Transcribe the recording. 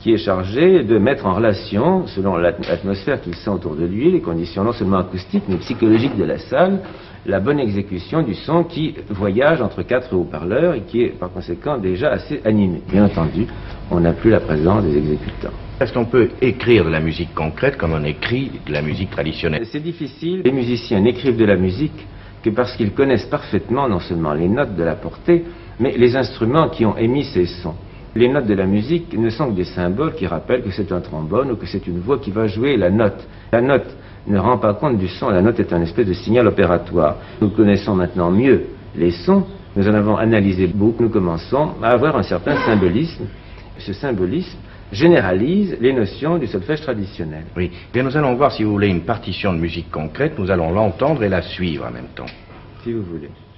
qui est chargé de mettre en relation, selon l'atmosphère qu'il sent autour de lui, les conditions non seulement acoustiques mais psychologiques de la salle, la bonne exécution du son qui voyage entre 4 haut-parleurs et qui est par conséquent déjà assez animé. Bien entendu, on n'a plus la présence des exécutants. Est-ce qu'on peut écrire de la musique concrète comme on écrit de la musique traditionnelle? C'est difficile. Les musiciens n'écrivent de la musique que parce qu'ils connaissent parfaitement non seulement les notes de la portée, mais les instruments qui ont émis ces sons. Les notes de la musique ne sont que des symboles qui rappellent que c'est un trombone ou que c'est une voix qui va jouer la note. La note ne rend pas compte du son, la note est un espèce de signal opératoire. Nous connaissons maintenant mieux les sons, nous en avons analysé beaucoup, nous commençons à avoir un certain symbolisme. Ce symbolisme généralise les notions du solfège traditionnel. Oui, bien nous allons voir, si vous voulez, une partition de musique concrète, nous allons l'entendre et la suivre en même temps. Si vous voulez.